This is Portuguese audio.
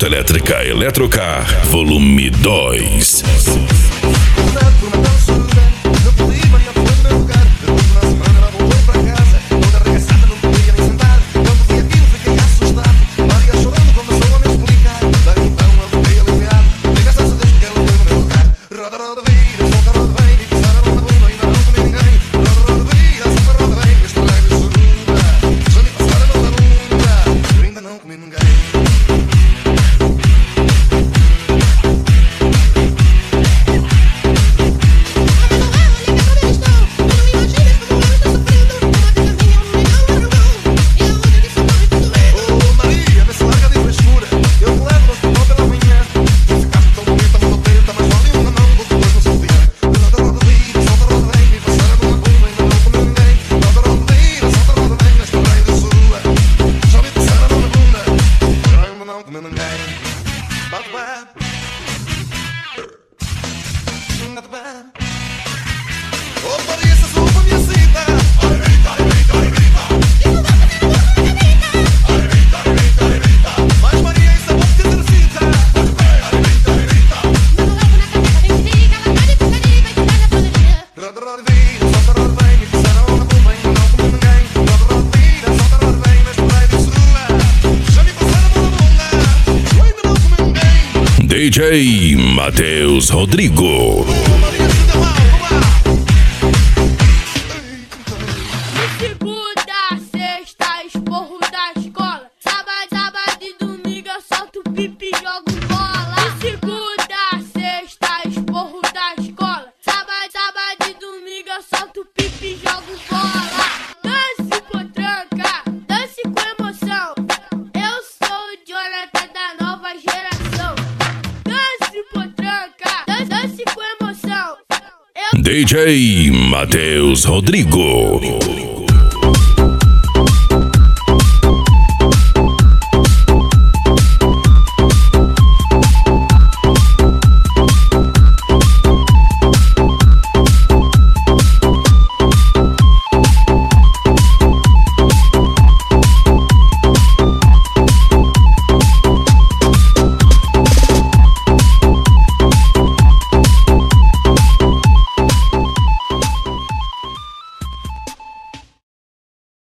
Autoelétrica Eletrocar, volume 2. DJ Matheus Rodrigo. Segunda, sexta, esporro da escola. Sábado e domingo eu solto pipi e jogo bola. Segunda, sexta, esporro da escola. Sábado e domingo eu solto pipi e jogo bola. Dance potranca, dance com emoção. Eu sou o Jonathan da nova geração. Dance potranca, dance com emoção. DJ Matheus Rodrigo.